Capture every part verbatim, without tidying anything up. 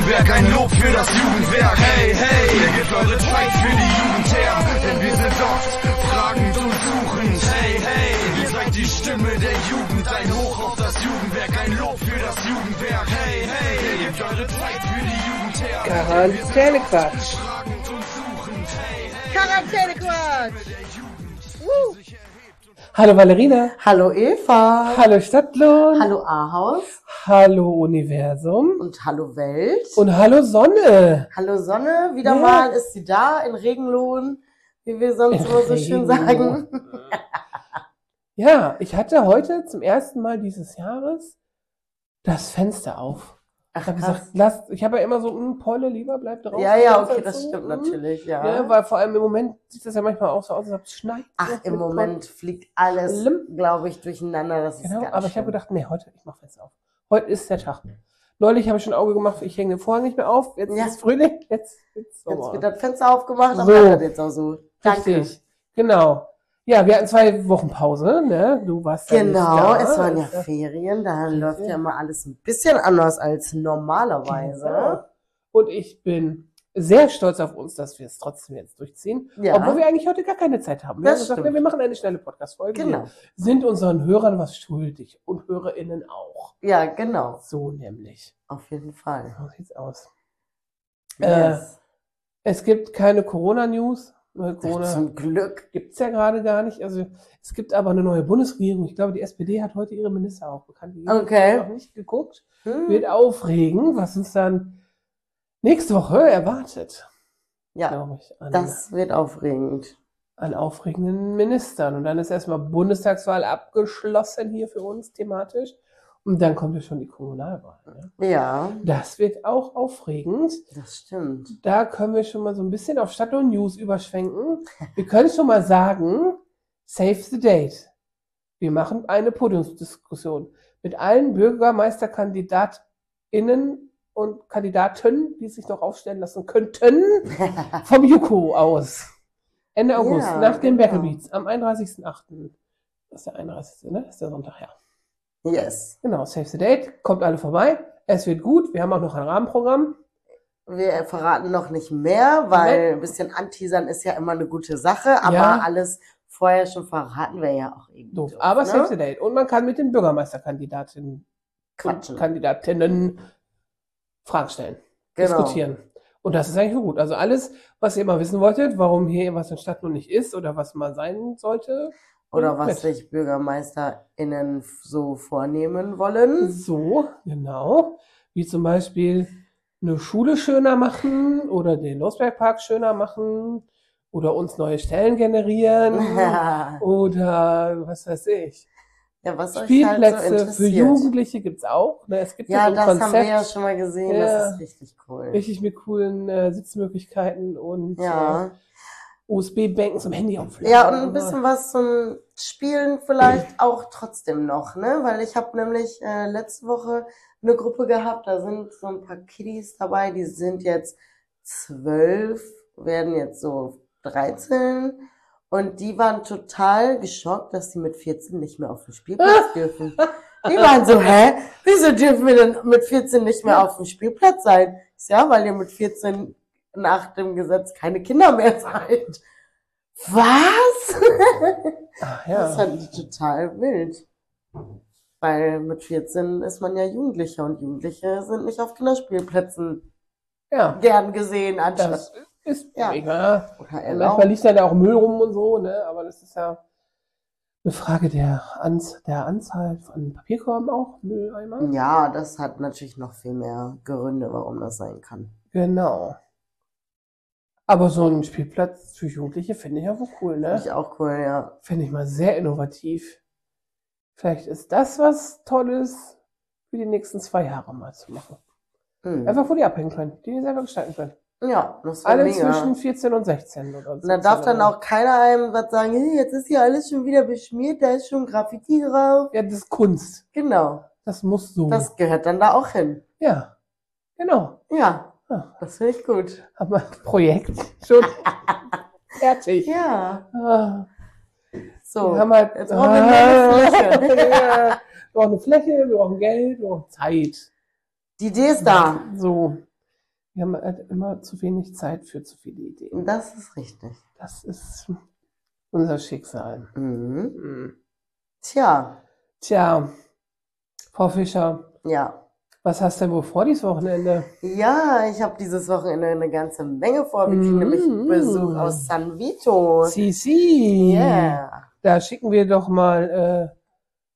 Jugendwerk, ein Lob für das Jugendwerk. Hey, hey, ihr gebt eure Zeit für die Jugend her, denn wir sind oft fragend und suchend. Hey, hey, ihr seid die Stimme der Jugend, ein Hoch auf das Jugendwerk, ein Lob für das Jugendwerk. Hey, hey, ihr gebt eure Zeit für die Jugend her. Quarantänequatsch. Quarantänequatsch. Uh. Hallo Valerina. Hallo Eva. Hallo Stadtlohn. Hallo Ahaus. Hallo Universum. Und hallo Welt. Und hallo Sonne. Hallo Sonne. Wieder ja. mal ist sie da in Regenlohn, wie wir sonst immer so schön sagen. Ja, ich hatte heute zum ersten Mal dieses Jahres das Fenster auf. Ach, ich habe krass. gesagt, lasst, ich habe ja immer so, mh, Polle, lieber bleibt draußen. Ja, ja, okay, das dazu. stimmt natürlich, ja. Ja, weil vor allem im Moment sieht das ja manchmal auch so aus, als ob es schneit. Ach, im Moment fliegt alles, glaube ich, durcheinander. Das ist Genau, ganz aber ich schön. habe gedacht, nee, heute, ich mache Fenster auf. Heute ist der Tag. Neulich habe ich schon ein Auge gemacht, ich hänge den Vorhang nicht mehr auf. Jetzt Ja. ist Frühling, jetzt, jetzt, Jetzt wird das Fenster aufgemacht, So. aber bleibt das jetzt auch so. Danke. Richtig, genau. Ja, wir hatten zwei Wochen Pause, ne? Du warst ja Genau, nicht da. es waren ja Ferien, da läuft ja immer alles ein bisschen anders als normalerweise. Genau. Und ich bin sehr stolz auf uns, dass wir es trotzdem jetzt durchziehen. Ja. Obwohl wir eigentlich heute gar keine Zeit haben. Wir Das haben gesagt, stimmt. wir machen eine schnelle Podcast-Folge. Genau. Wir sind unseren Hörern was schuldig und HörerInnen auch. Ja, genau. So nämlich. Auf jeden Fall. So sieht's aus. Yes. Es gibt keine Corona-News. Weil Ach, Corona zum Glück. gibt's ja gerade gar nicht. Also es gibt aber eine neue Bundesregierung. Ich glaube, die S P D hat heute ihre Minister auch bekannt gegeben. Okay. Ich habe noch nicht geguckt. Hm. Wird aufregen, was uns dann nächste Woche erwartet. Ja, Glaube ich. An, das wird aufregend. an aufregenden Ministern. Und dann ist erstmal Bundestagswahl abgeschlossen hier für uns thematisch. Und dann kommt ja schon die Kommunalwahl. Ne? Ja, Das wird auch aufregend. das stimmt. Da können wir schon mal so ein bisschen auf Stadt und News überschwenken. Wir können schon mal sagen, save the date. Wir machen eine Podiumsdiskussion mit allen BürgermeisterkandidatInnen und Kandidaten, die sich noch aufstellen lassen könnten, vom JUKO aus. Ende August, Ja, nach dem genau. Battle Beats, am einunddreißigsten achten. Das ist der einunddreißigste, ne? Das ist der Sonntag, ja. Yes. Genau, save the date. Kommt alle vorbei. Es wird gut. Wir haben auch noch ein Rahmenprogramm. Wir verraten noch nicht mehr, weil ein bisschen anteasern ist ja immer eine gute Sache, aber Ja. alles vorher schon verraten wir ja auch irgendwie. Doof. doof, Aber ne? save the date. Und man kann mit den Bürgermeisterkandidatinnen Quatschen. und Kandidatinnen Fragen stellen, Genau. diskutieren. Und das ist eigentlich so gut. Also alles, was ihr immer wissen wolltet, warum hier was in Stadt noch nicht ist oder was mal sein sollte. Oder bringt was mit. sich BürgermeisterInnen so vornehmen wollen. So, genau. Wie zum Beispiel eine Schule schöner machen oder den Losbergpark schöner machen oder uns neue Stellen generieren oder was weiß ich. Ja, was euch halt so Spielplätze für interessiert. Jugendliche gibt's auch. Ne, es gibt Ja, so ein das Konzept, haben wir ja schon mal gesehen, Ja. das ist richtig cool. richtig mit coolen äh, Sitzmöglichkeiten und Ja. äh, U S B-Bänken zum Handy aufladen. Ja, und ein bisschen was zum Spielen vielleicht auch trotzdem noch, ne? Weil ich habe nämlich äh, letzte Woche eine Gruppe gehabt, da sind so ein paar Kiddies dabei, die sind jetzt zwölf, werden jetzt so dreizehn und die waren total geschockt, dass sie mit vierzehn nicht mehr auf dem Spielplatz dürfen. Die waren so, hä? Wieso dürfen wir denn mit vierzehn nicht mehr auf dem Spielplatz sein? Ist ja, weil ihr mit vierzehn nach dem Gesetz keine Kinder mehr seid. Was? Ach, ja. Das fand ich total wild. Weil mit vierzehn ist man ja Jugendlicher und Jugendliche sind nicht auf Kinderspielplätzen ja, gern gesehen anstatt. das ist Ja. mega. Oder Und erlaubt. manchmal liegt da auch Müll rum und so, ne? Aber das ist ja eine Frage der, Anz der Anzahl von Papierkorben auch, Mülleimer. Ja, das hat natürlich noch viel mehr Gründe, warum das sein kann. Genau. Aber so ein Spielplatz für Jugendliche finde ich ja wohl cool, Finde ne? ich auch cool, ja. Finde ich mal sehr innovativ. Vielleicht ist das was Tolles für die nächsten zwei Jahre mal zu machen. Hm. Einfach, wo die abhängen können, die die selber gestalten können. Ja, das war Alle mega. zwischen vierzehn und sechzehn oder so. Und da darf dann auch keiner einem was sagen, hey, jetzt ist hier alles schon wieder beschmiert, da ist schon Graffiti drauf. Ja, das ist Kunst. Genau, Das muss so. das gehört dann da auch hin. Ja, genau. Ja, Ja. das finde ich gut. Haben wir ein Projekt schon fertig. Ja, Ah, so. wir haben halt, Jetzt brauchen wir mehr Fläche. Ja, wir brauchen eine Fläche, wir brauchen Geld, wir brauchen Zeit. Die Idee ist da. So. Wir haben halt immer zu wenig Zeit für zu viele Ideen. Das ist richtig. Das ist unser Schicksal. Mhm. Mhm. Tja, Tja, Frau Fischer, ja. was hast du denn wohl vor dieses Wochenende? Ja, ich habe dieses Wochenende eine ganze Menge vor. Wir kriegen Mhm. nämlich Besuch aus San Vito. Si, si. Yeah. Da schicken wir doch mal äh,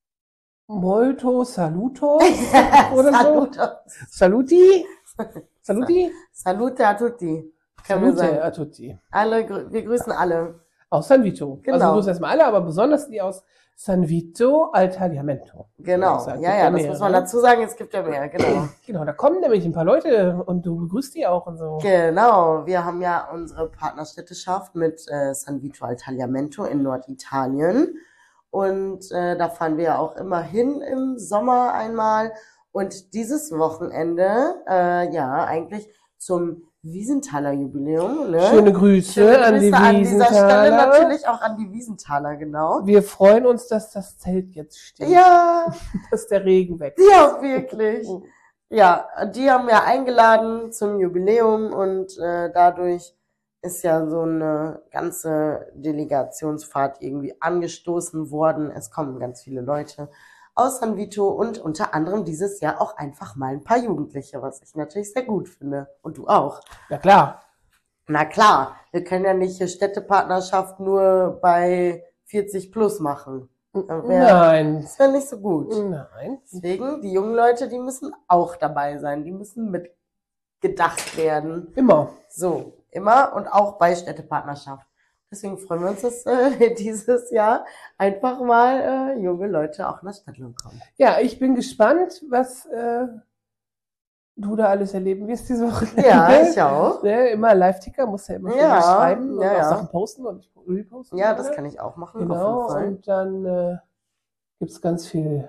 Molto Salutos oder so. Salutos. Saluti? Saluti? Salute a tutti. Können wir Salute sagen. a tutti. Alle, grü- wir grüßen alle. Aus San Vito. Genau. Also wir grüßen erstmal alle, aber besonders die aus San Vito al Tagliamento. Genau. Das Ja, ja, das muss man dazu sagen. Es gibt ja mehr. Genau. Genau, da kommen nämlich ein paar Leute und du begrüßt die auch und so. Genau. Wir haben ja unsere Partnerstädteschaft mit äh, San Vito al Tagliamento in Norditalien. Und äh, da fahren wir ja auch immer hin im Sommer einmal. Und dieses Wochenende, äh, ja, eigentlich zum Wiesenthaler Jubiläum. Ne? Schöne Grüße, Schöne an die Grüße an dieser Stelle Wiesenthaler. natürlich auch an die Wiesenthaler, genau. Wir freuen uns, dass das Zelt jetzt steht. Ja, Dass der Regen weg ja, wirklich. Ja, die haben ja eingeladen zum Jubiläum und äh, dadurch ist ja so eine ganze Delegationsfahrt irgendwie angestoßen worden. Es kommen ganz viele Leute aus San Vito und unter anderem dieses Jahr auch einfach mal ein paar Jugendliche, was ich natürlich sehr gut finde. Und du auch. Ja klar. Na klar, wir können ja nicht Städtepartnerschaft nur bei vierzig plus machen. Das wär- Nein. Das wäre nicht so gut. Nein. Deswegen, die jungen Leute, die müssen auch dabei sein. Die müssen mitgedacht werden. Immer. So, immer und auch bei Städtepartnerschaft. Deswegen freuen wir uns, dass äh, dieses Jahr einfach mal äh, junge Leute auch nach Stadtlohn kommen. Ja, ich bin gespannt, was äh, du da alles erleben wirst diese Woche. Ja, ich auch. Ne, immer Live-Ticker, musst ja immer viel Ja, schreiben und ja, auch ja. Sachen posten und reposten. Ja, das kann ich auch machen. Genau, auf jeden Fall. und dann äh, gibt's ganz viel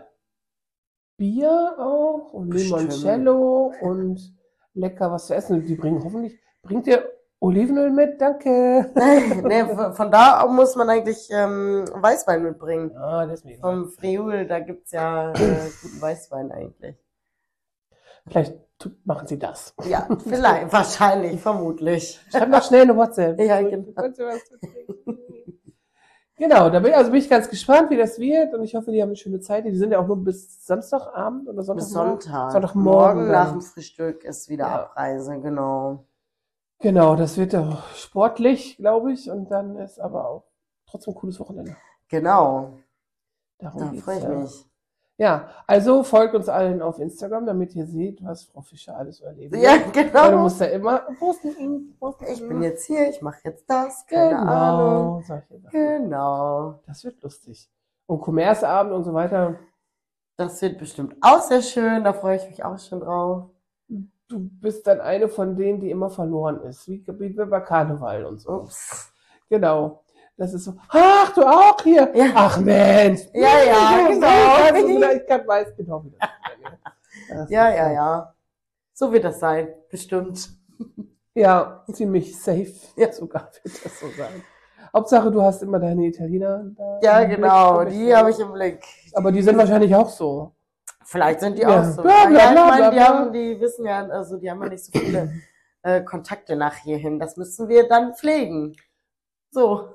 Bier auch und Bestimmt. Limoncello und lecker was zu essen. Die bringen hoffentlich, bringt ihr Olivenöl mit? Danke. nee, von von da muss man eigentlich ähm, Weißwein mitbringen. Ah, das ist mega. Vom Friul, da gibt's ja äh, guten Weißwein eigentlich. Vielleicht tu- machen sie das. Ja, vielleicht, wahrscheinlich, vermutlich. Schreib noch schnell eine WhatsApp. Ja, So, genau. kannst du was zu trinken? Genau, da bin ich, also bin ich ganz gespannt, wie das wird und ich hoffe, die haben eine schöne Zeit. Die sind ja auch nur bis Samstagabend oder Bis Sonntagmorgen. Sonntag. Sonntagmorgen Morgen dann. nach dem Frühstück ist wieder Ja. Abreise, genau. Genau, das wird doch sportlich, glaube ich, und dann ist aber auch trotzdem ein cooles Wochenende. Genau, Darum da geht's freue ich ja. mich. Ja, also folgt uns allen auf Instagram, damit ihr seht, was Frau Fischer alles so erlebt. Ja, Weil du genau. musst ja immer posten. posten. Ich bin jetzt hier, ich mache jetzt das, keine genau. Ahnung. Solche Sachen. Genau. Das wird lustig. Und Kommerzabend und so weiter. Das wird bestimmt auch sehr schön, da freue ich mich auch schon drauf. Du bist dann eine von denen, die immer verloren ist. Wie, wie bei Karneval und so. Ups. Genau. Das ist so, ach, du auch hier? Ja. Ach Mensch. Ja, ja, so, genau. Ich kann, weiß genau, wie das ist. Das Ja, ist ja, so. ja. So wird das sein, bestimmt. Ja, ziemlich safe. Ja. Sogar wird das so sein. Hauptsache, du hast immer deine Italiener da. Ja, im Blick. genau, die habe ich im Blick. Aber die sind wahrscheinlich auch so. Vielleicht sind die Ja. auch so. Bla, bla, ja, ich bla, meine, bla, die bla. haben, die wissen ja, also die haben ja nicht so viele äh, Kontakte nach hierhin. Das müssen wir dann pflegen. So.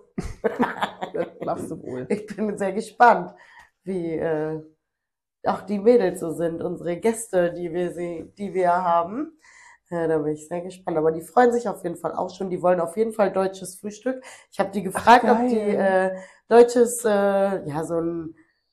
Das machst du wohl. Ich bin sehr gespannt, wie äh, auch die Mädels so sind, unsere Gäste, die wir sie, die wir haben. Äh, da bin ich sehr gespannt. Aber die freuen sich auf jeden Fall auch schon. Die wollen auf jeden Fall deutsches Frühstück. Ich habe die gefragt, Ach, ob die geil. äh, deutsches, äh, ja, so ein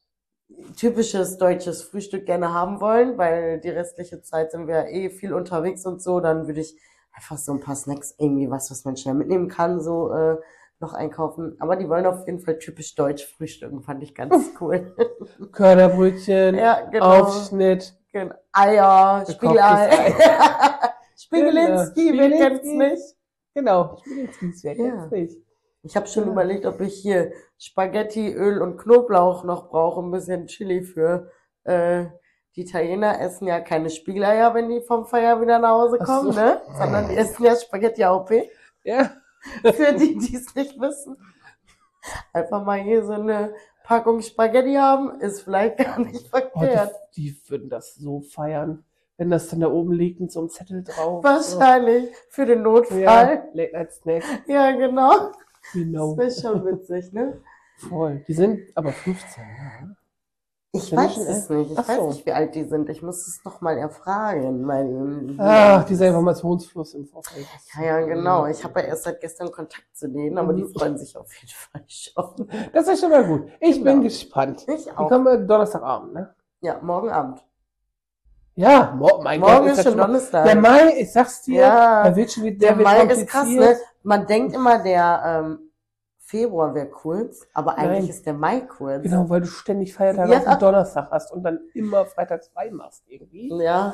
typisches deutsches Frühstück gerne haben wollen, weil die restliche Zeit sind wir eh viel unterwegs und so. Dann würde ich einfach so ein paar Snacks, irgendwie was, was man schnell mitnehmen kann, so äh, noch einkaufen. Aber die wollen auf jeden Fall typisch deutsch frühstücken, fand ich ganz cool. Körnerbrötchen, Ja, genau. Aufschnitt. Genau. Eier, Gekochtes Spiegelei. Spiegelinski, Genau. wer kennt's Spiegelinski. nicht? Genau. Spiegelskis, wer Ja. kennt's nicht? Ich habe schon Ja. überlegt, ob ich hier Spaghetti, Öl und Knoblauch noch brauche, ein bisschen Chili für. Äh, die Italiener essen ja keine Spiegeleier, wenn die vom Feier wieder nach Hause Ach kommen, so. ne? Sondern die essen ja Spaghetti A O P. Ja. Für die, die es nicht wissen. Einfach mal hier so eine Packung Spaghetti haben, ist vielleicht gar nicht Oh, verkehrt. die, die würden das so feiern. wenn das dann da oben liegt mit so einem Zettel drauf. Wahrscheinlich. Für den So. Notfall. Ja, Late Night Snack. Ja, genau. Genau. Das wäre schon witzig, ne? Voll. Die sind aber fünfzehn, ja. Ich Sind die weiß schon es elf? nicht. Ich Ach weiß so. nicht, wie alt die sind. Ich muss es nochmal erfragen. Mein Ach, dieser Informationsfluss im Vorfeld. Ja, ja, genau. Ich habe ja erst seit gestern Kontakt zu denen, aber die Mhm. freuen sich auf jeden Fall schon. Das ist schon mal gut. Ich Genau. bin gespannt. Ich Die auch. kommen wir Donnerstagabend, ne? Ja, morgen Abend. Ja, mo mein Morgen Gott, ist das schon schon mal- Donnerstag. Der Mai, ich sag's dir, Ja. der wird schon wieder, Der der wird Mai ist krass, kompliziert. ne? Man denkt immer, der ähm, Februar wäre kurz, aber eigentlich Nein. ist der Mai kurz. Genau, weil du ständig Feiertage Ja. auf den Donnerstag hast und dann immer freitags frei machst irgendwie. Ja.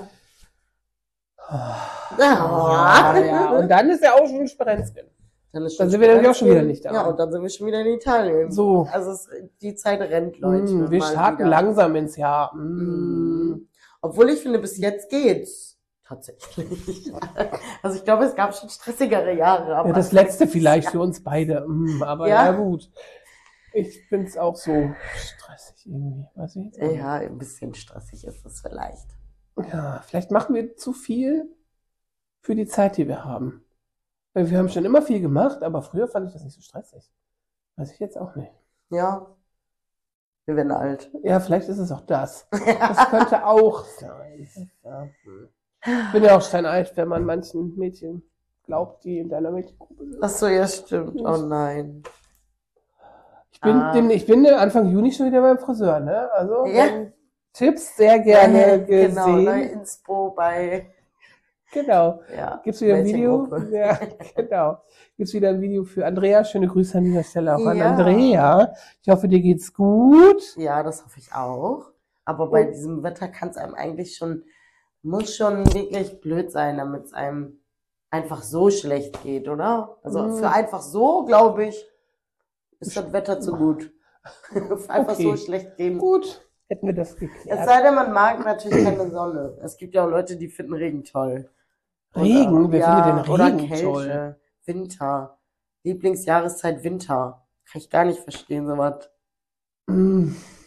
Ja, ja. Und dann ist ja auch schon Sprenzchen. Dann, ist Dann schon sind wir nämlich auch schon wieder Sprenzchen. nicht da. Ja, und dann sind wir schon wieder in Italien. So. Also es, die Zeit rennt, Leute. Mm, wir mal starten wieder. langsam ins Jahr. Mm. Mm. Obwohl ich finde, bis jetzt geht's. Tatsächlich. Also ich glaube, es gab schon stressigere Jahre. Aber Ja, das letzte vielleicht für uns beide. Mm, aber Ja. ja. gut. Ich find's auch so stressig irgendwie. Weiß ich jetzt auch nicht. Ja, ein bisschen stressig ist es vielleicht. Ja, vielleicht machen wir zu viel für die Zeit, die wir haben. Weil wir haben schon immer viel gemacht, aber früher fand ich das nicht so stressig. Weiß ich jetzt auch nicht. Ja. Wir werden alt. Ja, vielleicht ist es auch das. Das könnte auch sein. Ja. hm. Ich bin ja auch steinalt, wenn man manchen Mädchen glaubt, die in deiner Mädchengruppe sind. Ach so, ja, stimmt. Oh nein. Ich bin, Ah. dem, ich bin Anfang Juni schon wieder beim Friseur, ne? Also, Ja. wenn Tipps sehr gerne Genau, gesehen. neue Inspo bei, Genau. ja. Gibt's wieder ein Video? Mädchengruppe. Ja, genau. Gibt's wieder ein Video für Andrea. Schöne Grüße an dieser Stelle auch an Ja. Andrea. Ich hoffe, dir geht's gut. Ja, das hoffe ich auch. Aber bei Und- diesem Wetter kann es einem eigentlich schon, muss schon wirklich blöd sein, damit es einem einfach so schlecht geht, oder? Also Mhm. für einfach so, glaube ich, ist das Wetter zu gut. Einfach Okay. so schlecht gehen. Gut. Hätten wir das Es geklärt. sei denn, man mag natürlich keine Sonne. Es gibt ja auch Leute, die finden Regen toll. Regen? Wer ja, findet den oder Regen Kälte. toll? Winter. Lieblingsjahreszeit Winter. Kann ich gar nicht verstehen, sowas. Mm.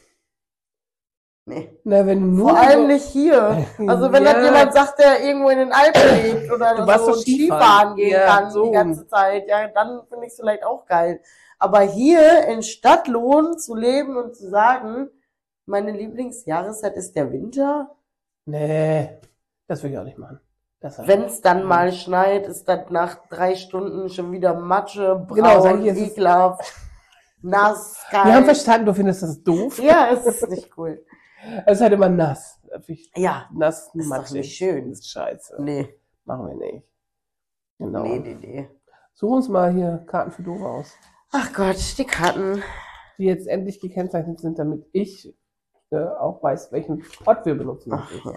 Nee. Na, wenn du nur Vor allem so- nicht hier. Also wenn Ja. das jemand sagt, der irgendwo in den Alpen lebt oder Du warst so doch und Skifahren. Skifahren gehen Ja, kann so. die ganze Zeit, ja, dann finde ich es vielleicht auch geil. Aber hier in Stadtlohn zu leben und zu sagen, meine Lieblingsjahreszeit ist der Winter, Nee, das will ich auch nicht machen. Das wenn es dann mal schneit, ist das nach drei Stunden schon wieder Matsche, braun, Genau, sag ich, es ist- ekelhaft, nass, kalt. Wir haben verstanden, du findest das doof. Ja, es ist nicht cool. Es ist halt immer nass. Ich- Ja, Nass, ist doch matschig. nicht schön. Das ist scheiße. Nee, Machen wir nicht. Genau. nee, nee, nee. Such uns mal hier Karten für Doof aus, Ach Gott, die Karten. die jetzt endlich gekennzeichnet sind, damit ich äh, auch weiß, welchen Ort wir benutzen. Ach, ja.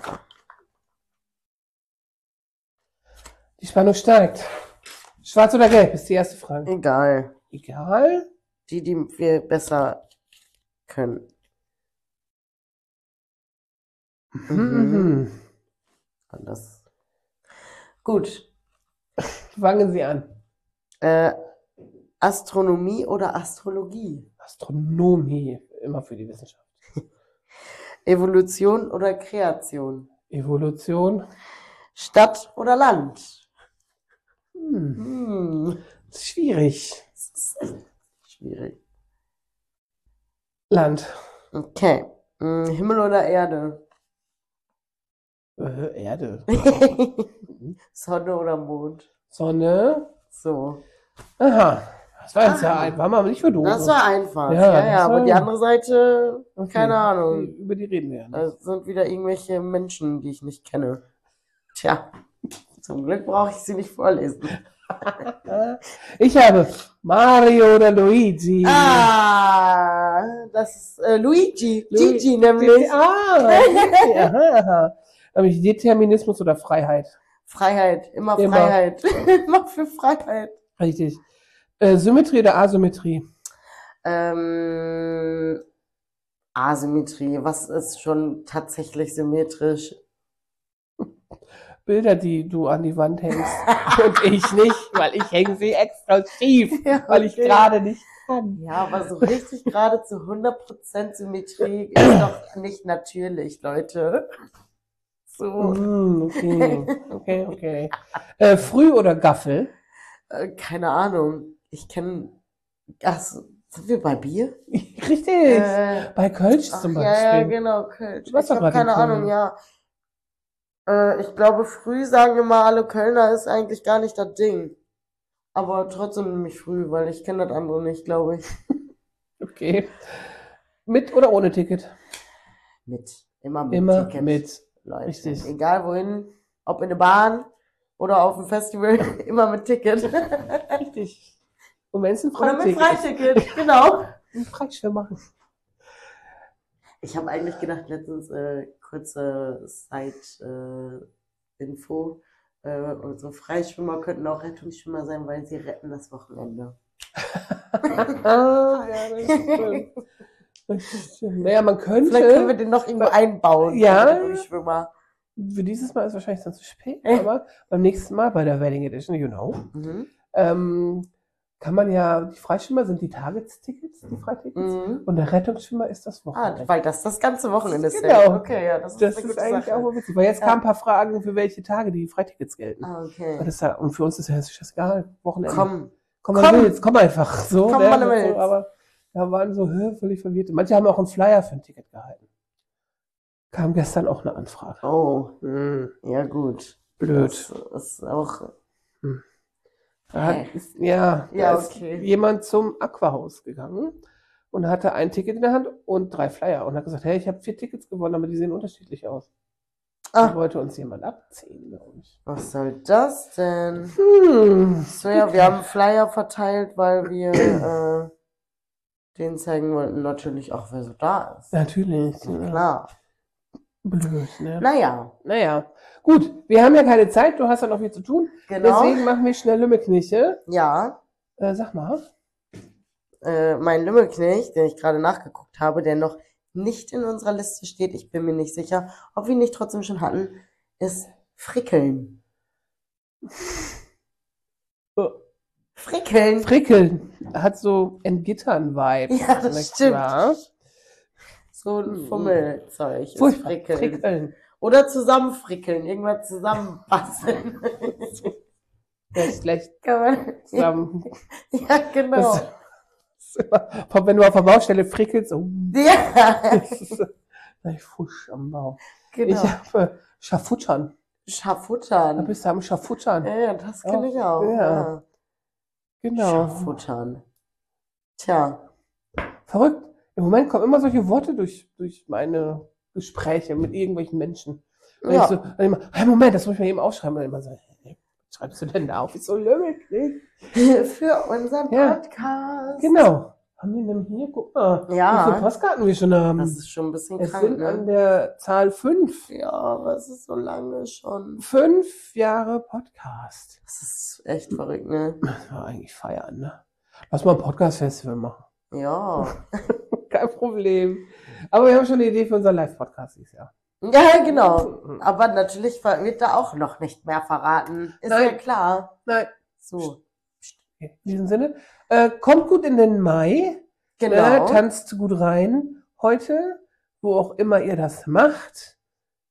Die Spannung steigt. Schwarz oder gelb ist die erste Frage. Egal. Egal. Die, die wir besser können. Mhm. Anders. Gut. Fangen Sie an. Äh, Astronomie oder Astrologie? Astronomie, immer für die Wissenschaft. Evolution oder Kreation? Evolution. Stadt oder Land? Hm. Hm. Das ist schwierig. Das ist echt schwierig. Land. Okay. Hm, Himmel oder Erde? Äh, Erde. Sonne oder Mond? Sonne. So. Aha. Das war jetzt ja Ah. ein, war mal nicht für doof. Das war einfach. Ja, Ja, ja, das aber war- die andere Seite, Okay. keine Ahnung. Über die reden wir ja nicht. Das sind wieder irgendwelche Menschen, die ich nicht kenne. Tja, zum Glück brauche ich sie nicht vorlesen. Ich habe Mario oder Luigi. Ah, das ist äh, Luigi. Lu- Gigi nämlich. Ah, okay, aha, aha. Habe ich Determinismus oder Freiheit? Freiheit, immer Immer. Freiheit. Immer für Freiheit. Richtig. Äh, Symmetrie oder Asymmetrie? Ähm, Asymmetrie, was ist schon tatsächlich symmetrisch? Bilder, die du an die Wand hängst. Und ich nicht, weil ich hänge sie extra schief, Ja, weil ich okay. gerade nicht kann. Ja, aber so richtig gerade zu hundert Prozent Symmetrie ist doch nicht natürlich, Leute. So. Mm, okay, okay, okay. Äh, Früh oder Gaffel? Äh, keine Ahnung. Ich kenne. Ach, so, sind wir bei Bier? Richtig. Äh, Bei Kölsch ach, zum ja, Beispiel. ja, genau, Kölsch. Du warst Ich doch habe gerade in keine Ahnung, Köln. ja. Äh, ich glaube, früh sagen immer alle Kölner ist eigentlich gar nicht das Ding. Aber trotzdem nehme ich früh, weil ich kenne das andere nicht, glaube ich. Okay. Mit oder ohne Ticket? Mit. Immer mit Immer Ticket. mit. Leute. Richtig. Egal wohin, ob in der Bahn oder auf dem Festival, immer mit Ticket. Richtig. Und wenn es ein Oder mit Freiticket ist. Freiticket, genau. Ein Freischwimmer. Ich habe eigentlich gedacht, letztens, äh, kurze Side-Info, äh, unsere Freischwimmer könnten auch Rettungsschwimmer sein, weil sie retten das Wochenende. Ah, ja, das stimmt. Das stimmt. Naja, man könnte. Vielleicht können wir den noch irgendwo einbauen. Ja. den Rettungsschwimmer. Für dieses Mal ist wahrscheinlich dann zu spät, aber beim nächsten Mal bei der Wedding Edition, you know, Mhm. ähm, kann man ja, die Freischwimmer sind die Tagestickets, die Freitickets, Mhm. und der Rettungsschwimmer ist das Ah, Wochenende. weil das das ganze Wochenende ist. Genau. Okay, ja, das ist Das eine ist gute eigentlich Sache. auch mal witzig, weil jetzt Ja. kamen ein paar Fragen, für welche Tage die Freitickets gelten. Ah, Und, okay. das ist ja, und für uns ist ja scheißegal, Wochenende. Komm. komm, man komm. will's, komm einfach. So, Komm, ne? wann du So, willst. aber da waren so hä, völlig verwirrt. Manche haben auch einen Flyer für ein Ticket gehalten. Kam gestern auch eine Anfrage. Oh, Hm, ja gut. blöd. Das ist auch. Da hat, Hä? ist, ja, Ja, da okay. ist jemand zum Aquahaus gegangen und hatte ein Ticket in der Hand und drei Flyer und hat gesagt, hey, ich habe vier Tickets gewonnen, aber die sehen unterschiedlich aus. Da Ah, wollte uns jemand abziehen, glaube ich. was soll das denn? Hm. So, ja, wir haben Flyer verteilt, weil wir äh, denen zeigen wollten, natürlich auch, wer so da ist. Natürlich. Ja, klar. Blöd, ne? Naja, Naja. Gut, wir haben ja keine Zeit, du hast ja noch viel zu tun. genau. Deswegen machen wir schnell Lümmelkniche. Ja, Äh, sag mal. äh, mein Lümmelknecht, den ich gerade nachgeguckt habe, der noch nicht in unserer Liste steht, ich bin mir nicht sicher, ob wir ihn nicht trotzdem schon hatten, ist Frickeln. Oh. Frickeln. Frickeln hat so Entgittern-Vibe. Ja, das nicht stimmt. wahr? So ein Fummelzeug ist Furchtbar. Frickeln. Frickeln. Oder zusammenfrickeln, irgendwas zusammenbasteln. Ja, schlecht Kann man, zusammen. ja, genau. Das ist immer, wenn du auf der Baustelle frickelst, oh, Ja, das ist ein Fusch am Bau. genau. Ich habe Schafuttern. Da Schafuttern. bist du am Schafuttern. Ja, das kenne ich auch. Ja. Ja. Genau. Schafuttern. Tja. Verrückt. Im Moment kommen immer solche Worte durch, durch meine Gespräche mit irgendwelchen Menschen. Und Ja. ich so, dann immer, hey, Moment, das muss ich mir eben aufschreiben. Und immer so, hey, was schreibst du denn da auf? Ich so, Lümmelknecht. Für unseren Ja. Podcast. Genau. Haben wir denn hier? Guck mal, Ja. wie viele Postkarten wir schon haben. Das ist schon ein bisschen Es krank, sind an ne? der Zahl fünf. Ja, aber es ist so lange schon. Fünf Jahre Podcast. Das ist echt verrückt, ne? Das war eigentlich feiern, ne? Lass mal ein Podcast-Festival machen. Ja. Kein Problem. Aber wir haben schon eine Idee für unser Live-Podcast dieses Jahr. Ja, genau. Aber natürlich wird da auch noch nicht mehr verraten. Ist Nein. ja klar. Nein. So. Okay. In diesem Sinne, äh, kommt gut in den Mai. Genau. Ne, tanzt gut rein heute, wo auch immer ihr das macht.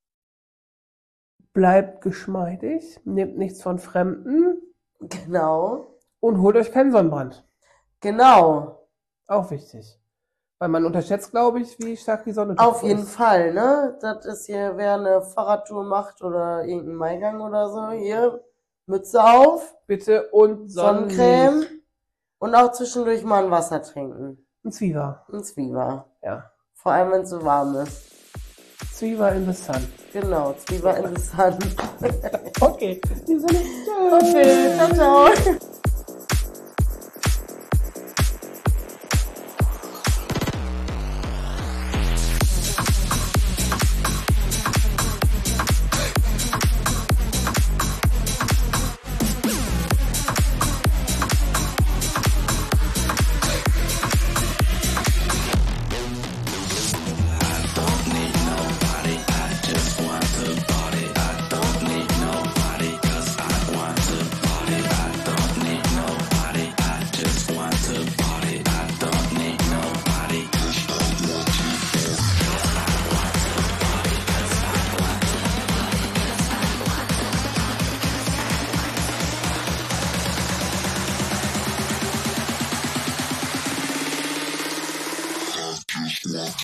Bleibt geschmeidig, nehmt nichts von Fremden Genau. und holt euch keinen Sonnenbrand. Genau. Auch wichtig. Weil man unterschätzt, glaube ich, wie stark die Sonne Auf doch jeden ist. Fall, ne? Das ist hier, wer eine Fahrradtour macht oder irgendeinen Maigang oder so, hier, Mütze auf, Bitte und Sonnencreme Sonnenlicht. und auch zwischendurch mal ein Wasser trinken. Ein Zwieber. Ein Zwieber. Ja. Vor allem, wenn es so warm ist. Zwieber in the sun. Genau, Zwieber in the sun. Okay. In diesem Sinne, tschüss. Okay, ciao, ciao.